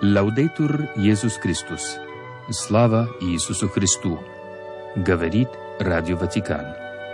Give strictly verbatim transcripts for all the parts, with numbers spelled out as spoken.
Лаудейтур Иисус Христос. Слава Иисусу Христу. Говорит Радио Ватикан.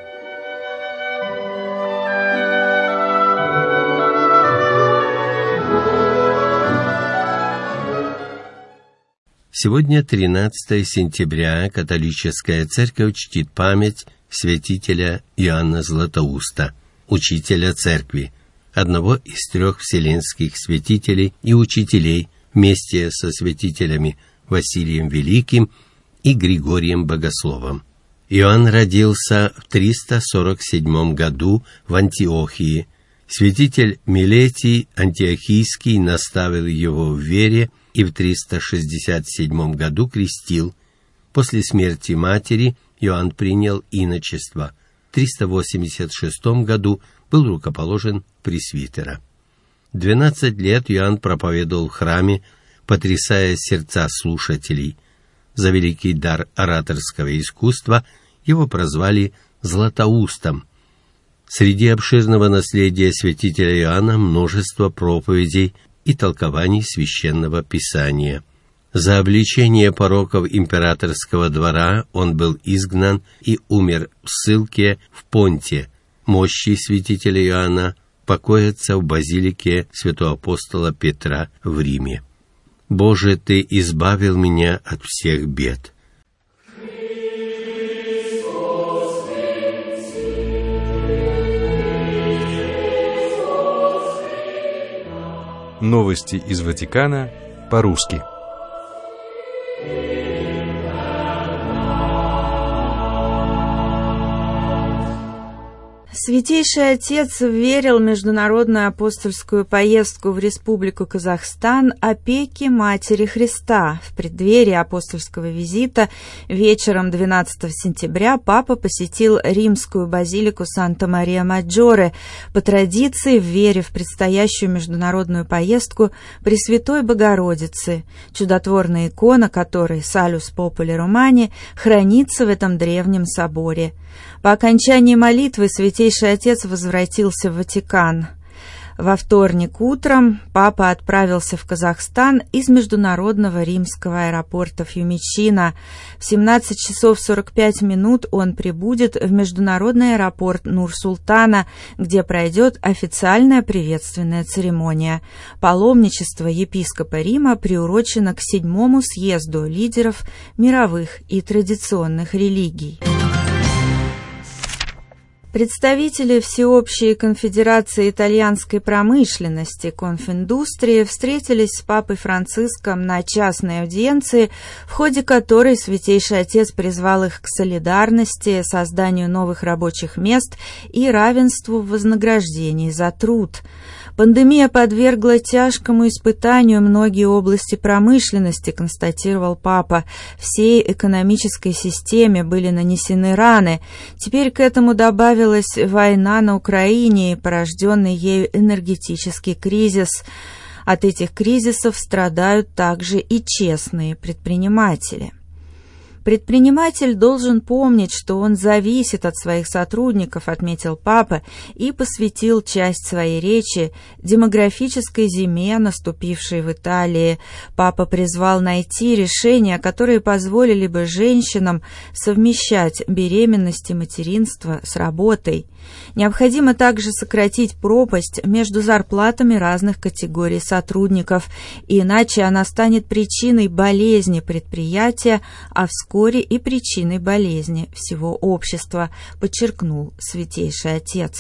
Сегодня тринадцатое сентября католическая церковь чтит память святителя Иоанна Златоуста, учителя церкви, одного из трех вселенских святителей и учителей вместе со святителями Василием Великим и Григорием Богословом. Иоанн родился в триста сорок седьмом году в Антиохии. Святитель Милетий Антиохийский наставил его в вере и в триста шестьдесят седьмом году крестил. После смерти матери Иоанн принял иночество. В триста восемьдесят шестом году был рукоположен пресвитера. Двенадцать лет Иоанн проповедовал в храме, потрясая сердца слушателей. За великий дар ораторского искусства его прозвали Златоустом. Среди обширного наследия святителя Иоанна множество проповедей и толкований священного писания. За обличение пороков императорского двора он был изгнан и умер в ссылке в Понте. Мощи святителя Иоанна покоятся в базилике святого апостола Петра в Риме. «Боже, Ты избавил меня от всех бед». Новости из Ватикана по-русски. Святейший Отец верил международную апостольскую поездку в Республику Казахстан опеке Матери Христа. В преддверии апостольского визита вечером двенадцатого сентября Папа посетил римскую базилику Санта-Мария-Маджоре, по традиции в вере в предстоящую международную поездку Пресвятой Богородицы, чудотворная икона которой «Салюс Попули Романи» хранится в этом древнем соборе. По окончании молитвы Святейший Отец возвратился в Ватикан. Во вторник утром Папа отправился в Казахстан из международного римского аэропорта Фьюмичино. В семнадцать часов сорок пять минут он прибудет в международный аэропорт Нур-Султана, где пройдет официальная приветственная церемония. Паломничество епископа Рима приурочено к седьмому съезду лидеров мировых и традиционных религий. Представители Всеобщей конфедерации итальянской промышленности Конфиндустрии встретились с Папой Франциском на частной аудиенции, в ходе которой Святейший Отец призвал их к солидарности, созданию новых рабочих мест и равенству в вознаграждении за труд. Пандемия подвергла тяжкому испытанию многие области промышленности, констатировал Папа. Всей экономической системе были нанесены раны. Теперь к этому добавилась война на Украине и порожденный ею энергетический кризис. От этих кризисов страдают также и честные предприниматели. Предприниматель должен помнить, что он зависит от своих сотрудников, отметил Папа, и посвятил часть своей речи демографической зиме, наступившей в Италии. Папа призвал найти решения, которые позволили бы женщинам совмещать беременность и материнство с работой. Необходимо также сократить пропасть между зарплатами разных категорий сотрудников, иначе она станет причиной болезни предприятия, а вскоре и причиной болезни всего общества, подчеркнул Святейший Отец.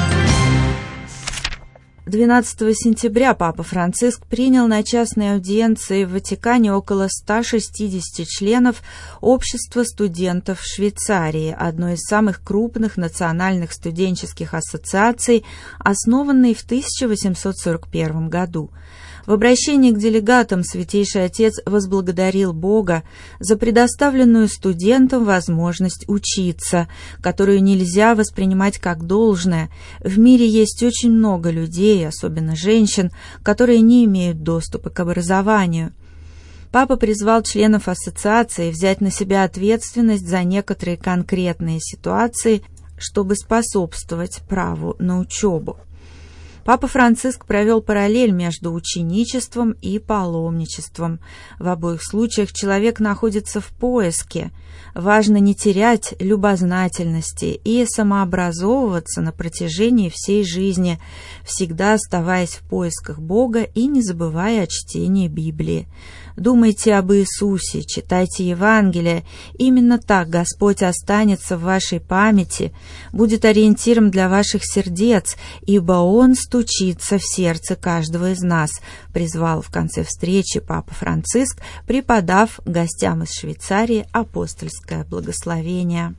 двенадцатого сентября Папа Франциск принял на частной аудиенции в Ватикане около ста шестидесяти членов Общества студентов Швейцарии, одной из самых крупных национальных студенческих ассоциаций, основанной в тысяча восемьсот сорок первом году. В обращении к делегатам Святейший Отец возблагодарил Бога за предоставленную студентам возможность учиться, которую нельзя воспринимать как должное. В мире есть очень много людей, особенно женщин, которые не имеют доступа к образованию. Папа призвал членов ассоциации взять на себя ответственность за некоторые конкретные ситуации, чтобы способствовать праву на учебу. Папа Франциск провел параллель между ученичеством и паломничеством. В обоих случаях человек находится в поиске. Важно не терять любознательности и самообразовываться на протяжении всей жизни, всегда оставаясь в поисках Бога и не забывая о чтении Библии. Думайте об Иисусе, читайте Евангелие. Именно так Господь останется в вашей памяти, будет ориентиром для ваших сердец, ибо Он стучится в сердце каждого из нас, призвал в конце встречи Папа Франциск, преподав гостям из Швейцарии апостольское благословение.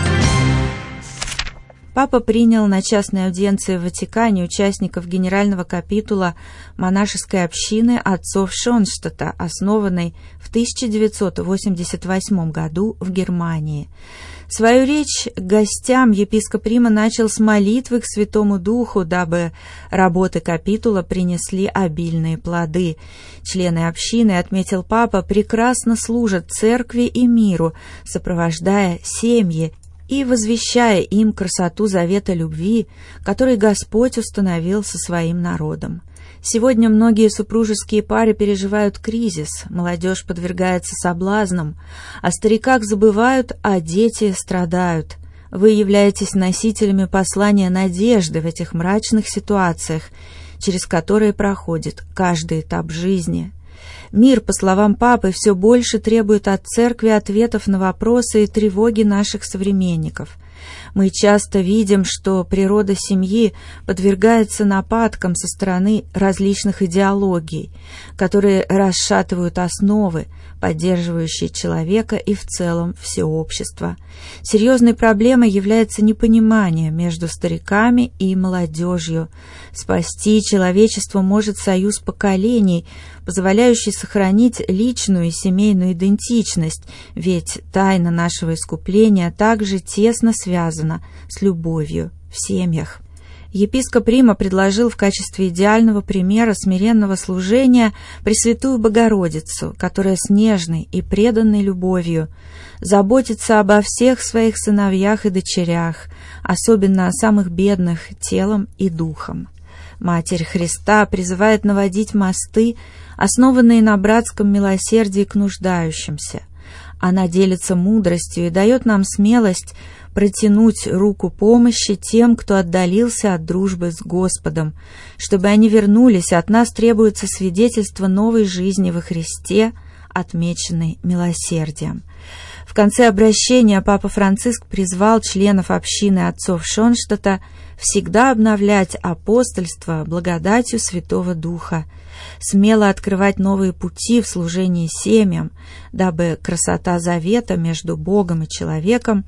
Папа принял на частной аудиенции в Ватикане участников генерального капитула монашеской общины отцов Шонштадта, основанной в тысяча девятьсот восемьдесят восьмом году в Германии. Свою речь гостям епископ Рима начал с молитвы к Святому Духу, дабы работы капитула принесли обильные плоды. Члены общины, отметил Папа, прекрасно служат церкви и миру, сопровождая семьи и возвещая им красоту завета любви, который Господь установил со своим народом. Сегодня многие супружеские пары переживают кризис, молодежь подвергается соблазнам, о стариках забывают, а дети страдают. Вы являетесь носителями послания надежды в этих мрачных ситуациях, через которые проходит каждый этап жизни. Мир, по словам Папы, все больше требует от Церкви ответов на вопросы и тревоги наших современников. Мы часто видим, что природа семьи подвергается нападкам со стороны различных идеологий, которые расшатывают основы, поддерживающие человека и в целом все общество. Серьезной проблемой является непонимание между стариками и молодежью. Спасти человечество может союз поколений, позволяющий сохранить личную и семейную идентичность, ведь тайна нашего искупления также тесно связана с любовью в семьях. Епископ Рима предложил в качестве идеального примера смиренного служения Пресвятую Богородицу, которая с нежной и преданной любовью заботится обо всех своих сыновьях и дочерях, особенно о самых бедных телом и духом. Матерь Христа призывает наводить мосты, основанные на братском милосердии к нуждающимся. Она делится мудростью и дает нам смелость протянуть руку помощи тем, кто отдалился от дружбы с Господом. Чтобы они вернулись, от нас требуется свидетельство новой жизни во Христе, отмеченной милосердием. В конце обращения Папа Франциск призвал членов общины отцов Шонштадта всегда обновлять апостольство благодатью Святого Духа, смело открывать новые пути в служении семьям, дабы красота завета между Богом и человеком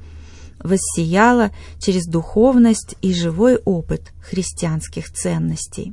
воссияла через духовность и живой опыт христианских ценностей.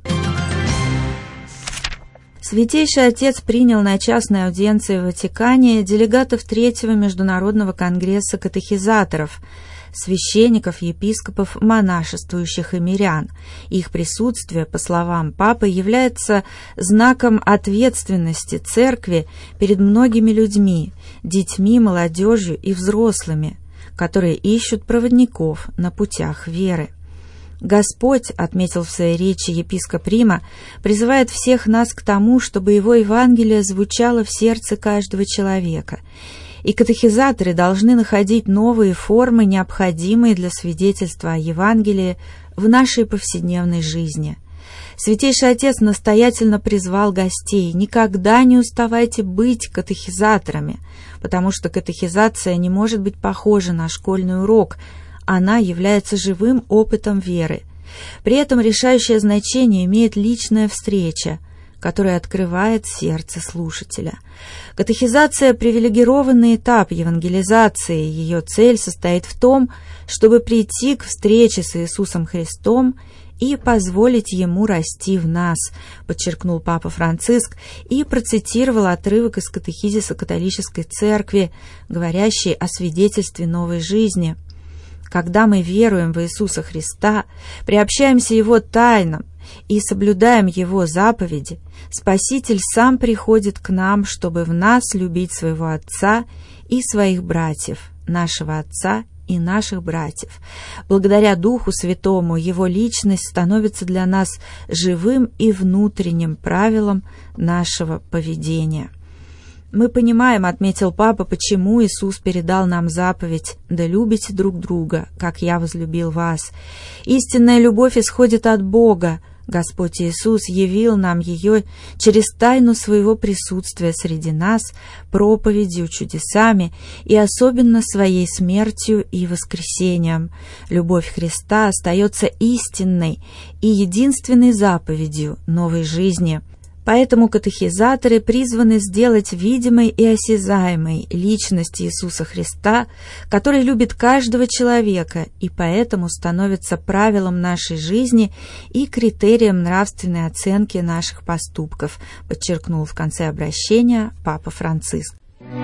Святейший Отец принял на частной аудиенции в Ватикане делегатов Третьего Международного конгресса катехизаторов, священников, епископов, монашествующих и мирян. Их присутствие, по словам Папы, является знаком ответственности Церкви перед многими людьми, детьми, молодежью и взрослыми, которые ищут проводников на путях веры. Господь, отметил в своей речи епископ Рима, призывает всех нас к тому, чтобы Его Евангелие звучало в сердце каждого человека, и катехизаторы должны находить новые формы, необходимые для свидетельства о Евангелии в нашей повседневной жизни. Святейший Отец настоятельно призвал гостей: никогда не уставайте быть катехизаторами, потому что катехизация не может быть похожа на школьный урок, она является живым опытом веры. При этом решающее значение имеет личная встреча, которая открывает сердце слушателя. Катехизация – привилегированный этап евангелизации. Ее цель состоит в том, чтобы прийти к встрече с Иисусом Христом и позволить Ему расти в нас, подчеркнул Папа Франциск и процитировал отрывок из катехизиса католической церкви, говорящий о свидетельстве новой жизни. Когда мы веруем в Иисуса Христа, приобщаемся Его тайнам и соблюдаем Его заповеди, Спаситель сам приходит к нам, чтобы в нас любить своего Отца и своих братьев, нашего Отца и и наших братьев. Благодаря Духу Святому Его личность становится для нас живым и внутренним правилом нашего поведения. Мы понимаем, отметил Папа, почему Иисус передал нам заповедь «Да любите друг друга, как я возлюбил вас». Истинная любовь исходит от Бога. Господь Иисус явил нам ее через тайну своего присутствия среди нас, проповедью, чудесами и особенно своей смертью и воскресением. Любовь Христа остается истинной и единственной заповедью новой жизни. Поэтому катехизаторы призваны сделать видимой и осязаемой личность Иисуса Христа, который любит каждого человека и поэтому становится правилом нашей жизни и критерием нравственной оценки наших поступков, подчеркнул в конце обращения Папа Франциск.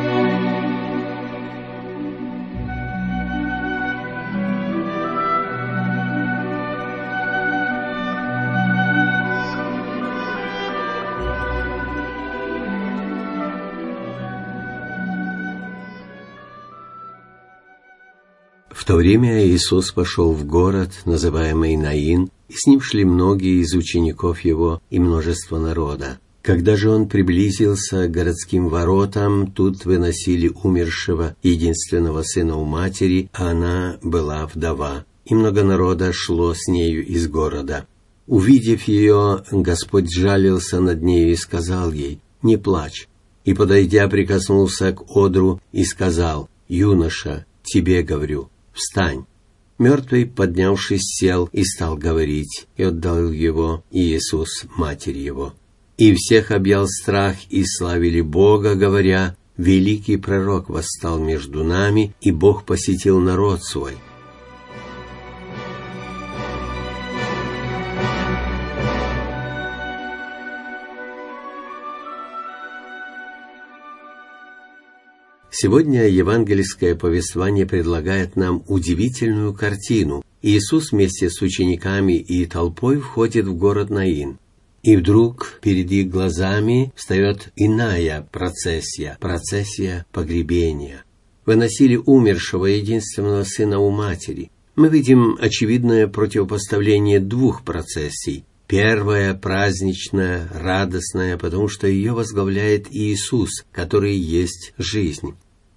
В то время Иисус пошел в город, называемый Наин, и с ним шли многие из учеников его и множество народа. Когда же он приблизился к городским воротам, тут выносили умершего единственного сына у матери, а она была вдова, и много народа шло с нею из города. Увидев ее, Господь жалился над нею и сказал ей: «Не плачь». И, подойдя, прикоснулся к одру и сказал: «Юноша, тебе говорю, встань». Мертвый, поднявшись, сел и стал говорить, и отдал его Иисус матери его. И всех объял страх, и славили Бога, говоря: «Великий пророк восстал между нами, и Бог посетил народ свой». Сегодня евангельское повествование предлагает нам удивительную картину. Иисус вместе с учениками и толпой входит в город Наин. И вдруг перед их глазами встает иная процессия, процессия погребения. Выносили умершего единственного сына у матери. Мы видим очевидное противопоставление двух процессий. Первая праздничная, радостная, потому что ее возглавляет Иисус, который есть жизнь.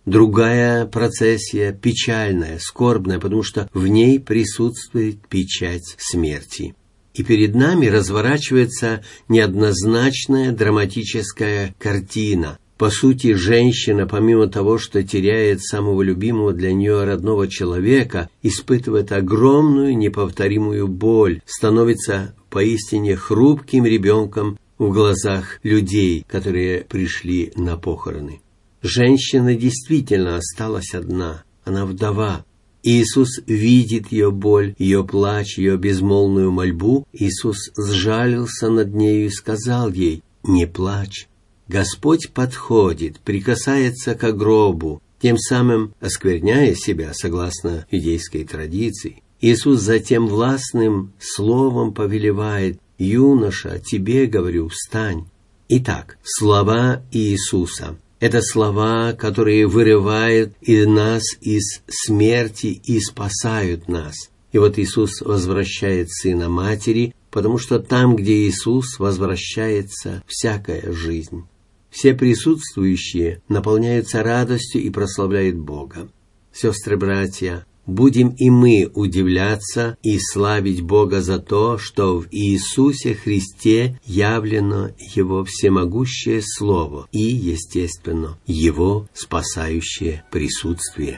Другая процессия печальная, скорбная, потому что в ней присутствует печать смерти. И перед нами разворачивается неоднозначная драматическая картина. По сути, женщина, помимо того, что теряет самого любимого для нее родного человека, испытывает огромную неповторимую боль, становится поистине хрупким ребенком в глазах людей, которые пришли на похороны. Женщина действительно осталась одна, она вдова. Иисус видит ее боль, ее плач, ее безмолвную мольбу. Иисус сжалился над нею и сказал ей: «Не плачь». Господь подходит, прикасается к гробу, тем самым оскверняя себя, согласно иудейской традиции. Иисус затем властным словом повелевает: «Юноша, тебе говорю, встань». Итак, слова Иисуса – это слова, которые вырывают и нас из смерти и спасают нас. И вот Иисус возвращает сына матери, потому что там, где Иисус, возвращается всякая жизнь. Все присутствующие наполняются радостью и прославляют Бога. Сестры-братья, будем и мы удивляться и славить Бога за то, что в Иисусе Христе явлено Его всемогущее Слово и, естественно, Его спасающее присутствие.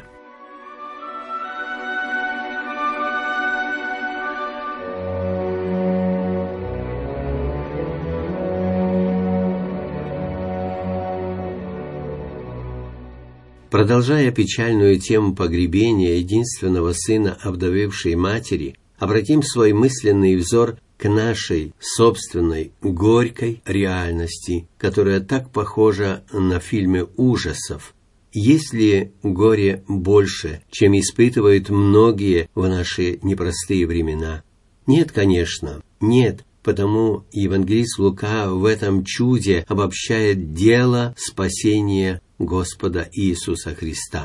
Продолжая печальную тему погребения единственного сына овдовевшей матери, обратим свой мысленный взор к нашей собственной горькой реальности, которая так похожа на фильмы ужасов. Есть ли горе больше, чем испытывают многие в наши непростые времена? Нет, конечно, нет. Потому евангелист Лука в этом чуде обобщает дело спасения Господа Иисуса Христа.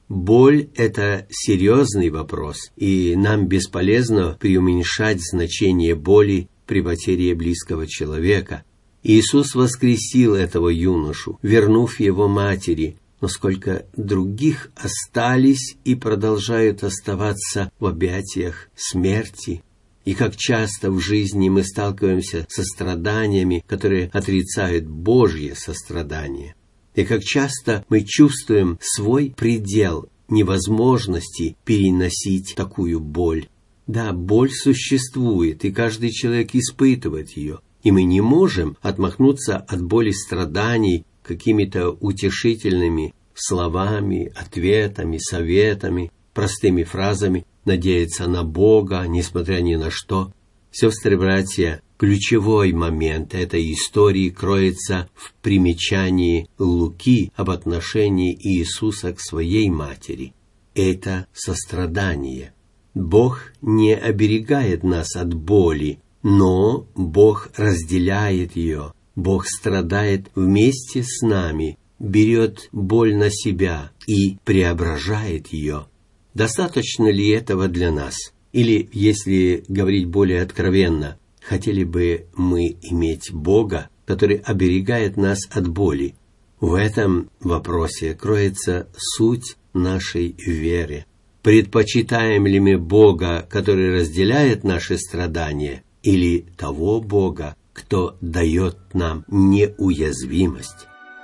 Боль – это серьезный вопрос, и нам бесполезно преуменьшать значение боли при потере близкого человека. Иисус воскресил этого юношу, вернув его матери, но сколько других остались и продолжают оставаться в объятиях смерти. И как часто в жизни мы сталкиваемся со страданиями, которые отрицают Божье сострадание. И как часто мы чувствуем свой предел невозможности переносить такую боль. Да, боль существует, и каждый человек испытывает ее. И мы не можем отмахнуться от боли страданий какими-то утешительными словами, ответами, советами, простыми фразами, надеяться на Бога, несмотря ни на что. Сестры и братья, ключевой момент этой истории кроется в примечании Луки об отношении Иисуса к своей матери. Это сострадание. Бог не оберегает нас от боли, но Бог разделяет ее. Бог страдает вместе с нами, берет боль на себя и преображает ее. Достаточно ли этого для нас? Или, если говорить более откровенно, хотели бы мы иметь Бога, который оберегает нас от боли? В этом вопросе кроется суть нашей веры. Предпочитаем ли мы Бога, который разделяет наши страдания, или того Бога, кто дает нам неуязвимость?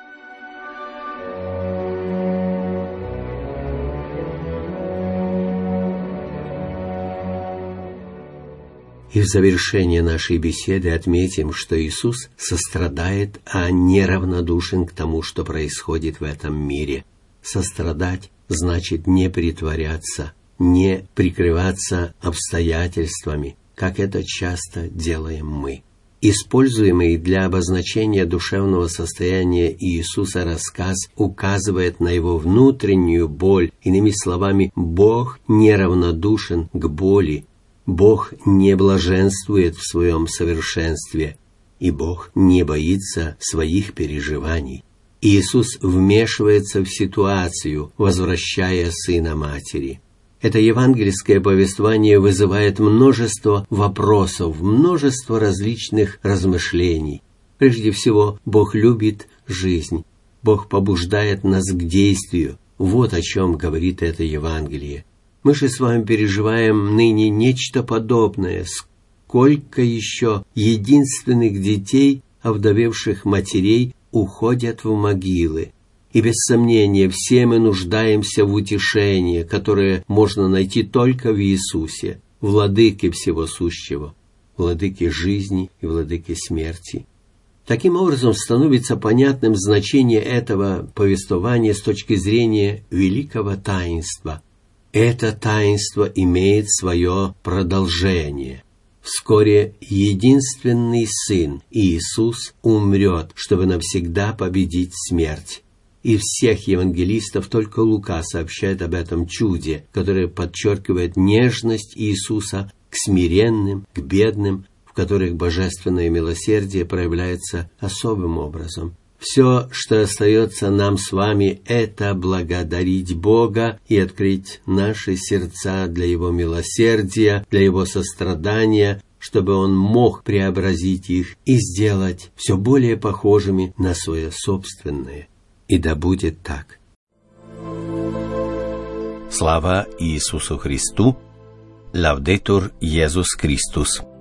И в завершение нашей беседы отметим, что Иисус сострадает, а не равнодушен к тому, что происходит в этом мире. Сострадать значит не притворяться, не прикрываться обстоятельствами, как это часто делаем мы. Используемый для обозначения душевного состояния Иисуса рассказ указывает на его внутреннюю боль. Иными словами, Бог неравнодушен к боли. Бог не блаженствует в своем совершенстве, и Бог не боится своих переживаний. Иисус вмешивается в ситуацию, возвращая сына матери. Это евангельское повествование вызывает множество вопросов, множество различных размышлений. Прежде всего, Бог любит жизнь. Бог побуждает нас к действию. Вот о чем говорит это Евангелие. Мы же с вами переживаем ныне нечто подобное. Сколько еще единственных детей, овдовевших матерей, уходят в могилы. И без сомнения, все мы нуждаемся в утешении, которое можно найти только в Иисусе, владыке всего сущего, владыке жизни и владыке смерти. Таким образом, становится понятным значение этого повествования с точки зрения великого таинства. Это таинство имеет свое продолжение. Вскоре единственный Сын, Иисус, умрет, чтобы навсегда победить смерть. И всех евангелистов только Лука сообщает об этом чуде, которое подчеркивает нежность Иисуса к смиренным, к бедным, в которых божественное милосердие проявляется особым образом. Все, что остается нам с вами, это благодарить Бога и открыть наши сердца для Его милосердия, для Его сострадания, чтобы Он мог преобразить их и сделать все более похожими на свое собственное. И да будет так. Слава Иисусу Христу! Лаудетур Иисус Христос!